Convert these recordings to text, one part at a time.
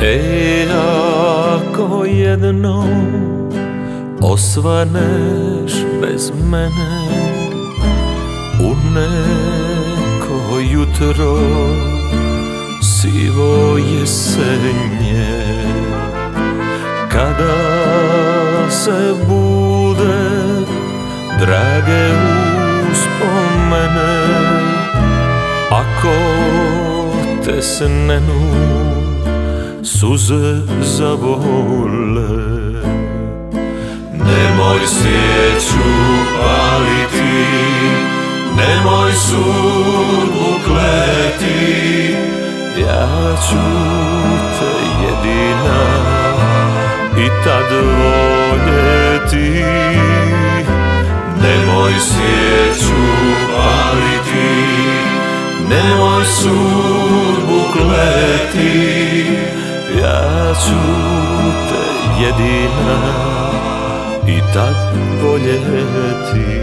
Ako jednom osvaneš bez mene u neko jutro sivo jesenje, kada se bude drage uspomene, ako te snenu suze zavole, nemoj svijeću paliti, nemoj sudbu kleti, ja ću te jedina i tad voljeti. Nemoj svijeću paliti, nemoj sudbu kleti, ja ću te jedina i tad voljeti.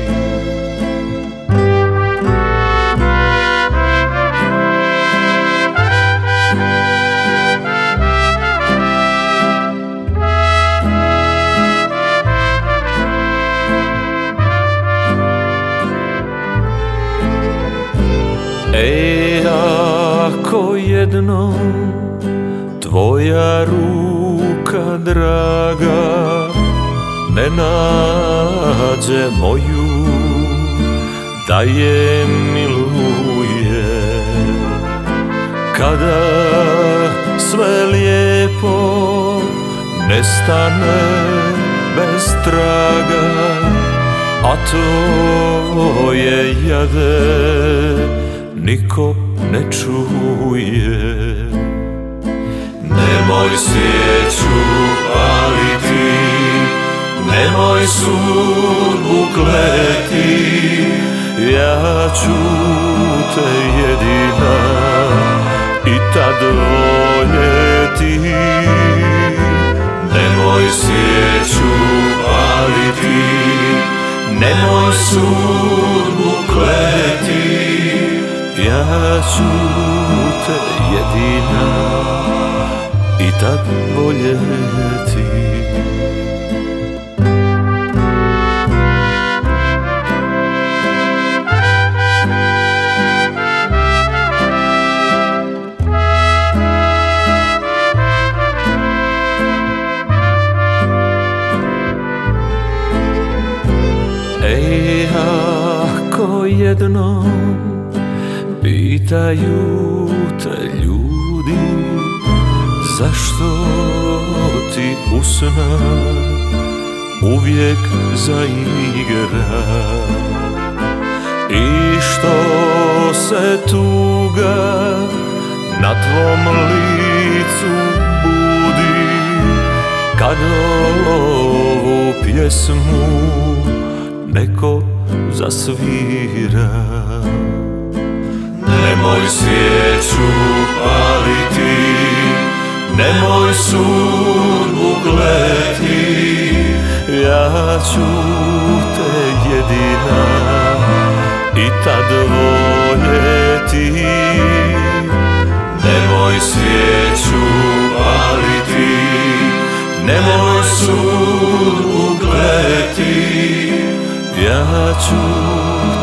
Ako jednom tvoja ruka draga ne nađe moju da je miluje, kada sve lijepo nestane bez traga, a to je jade niko ne čuje. Nemoj svijeću paliti, nemoj sudbu kleti, ja ću te jedina i tad voljeti. Nemoj svijeću paliti, nemoj sudbu kleti, ja ću te jedina i tad voljeti. Ako jednom pitaju te ljudi zašto ti usna uvijek zaigra i što se tuga na tvom licu budi kad ovu pjesmu neko zasvira. Nemoj svijeću paliti, nemoj sudbu kleti, ja ću te jedina i tad voljeti. Nemoj svijeću paliti, nemoj sudbu kleti, ja ću